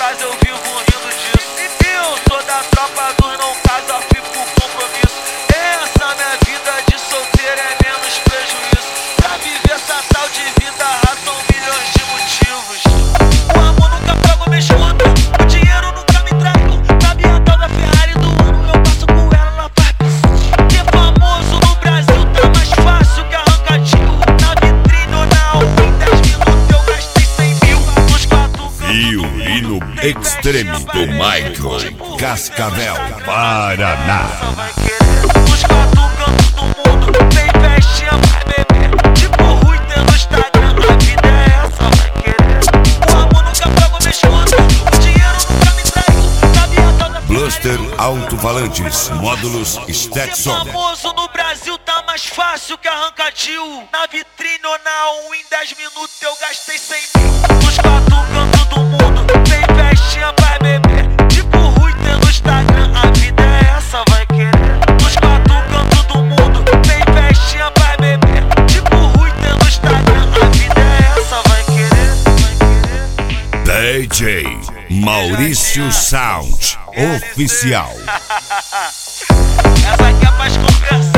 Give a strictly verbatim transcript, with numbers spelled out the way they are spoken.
casa eu vivo rindo disso. E eu sou da tropa dos não casa, fico com compromisso. Essa minha vida de solteiro é menos prejuízo. Pra viver essa tal de vida rara são milhões de motivos. O amor nunca paga minha escuta, o dinheiro nunca me trago. Sabe a tal da Ferrari do ano, eu passo com ela, ela faz piscina. Ser famoso no Brasil tá mais fácil que arrancar tiro. Na vitrine ou na alta, em dez minutos eu gastei cem mil. Nos quatro Violino Extreme do Michael Cascavel, Paraná. Nos quatro cantos do mundo, tem festinha pra beber. Tipo Rui tem no Instagram, a vida é essa, vai querer. O amor nunca paga minha escuta, o dinheiro nunca me traiu. Sabe a tal da Bluster Alto-Falantes, módulos Stetson. famoso no Brasil tá mais fácil que arrancar tio. Na vitrine ou na um, em dez minutos eu gastei cem mil. Nos quatro cantos do mundo, tem festinha pra beber. Tipo Rui tem no Instagram, a vida é essa, vai querer. Nos quatro cantos do mundo, tem festinha pra beber. Tipo Rui tem no Instagram, a vida é essa, vai querer, vai querer. D J Maurício Sound Oficial. Essa aqui é mais conversa.